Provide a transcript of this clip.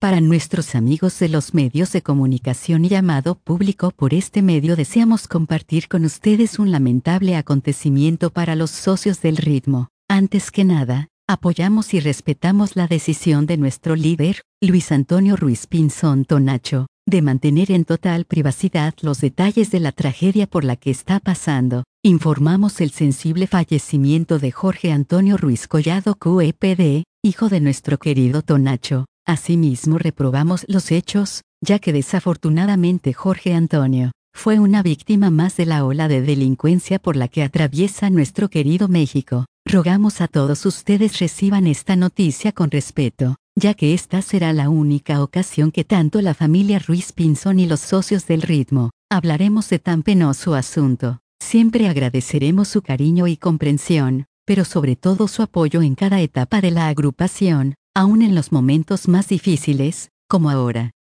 Para nuestros amigos de los medios de comunicación y llamado público por este medio deseamos compartir con ustedes un lamentable acontecimiento para los socios del ritmo. Antes que nada, apoyamos y respetamos la decisión de nuestro líder, Luis Antonio Ruiz Pinzón Tonacho, de mantener en total privacidad los detalles de la tragedia por la que está pasando. Informamos el sensible fallecimiento de Jorge Antonio Ruiz Collado QEPD, hijo de nuestro querido Tonacho. Asimismo reprobamos los hechos, ya que desafortunadamente Jorge Antonio fue una víctima más de la ola de delincuencia por la que atraviesa nuestro querido México. Rogamos a todos ustedes reciban esta noticia con respeto, ya que esta será la única ocasión que tanto la familia Ruiz Pinzón y los socios del ritmo hablaremos de tan penoso asunto. Siempre agradeceremos su cariño y comprensión, pero sobre todo su apoyo en cada etapa de la agrupación, aún en los momentos más difíciles, como ahora.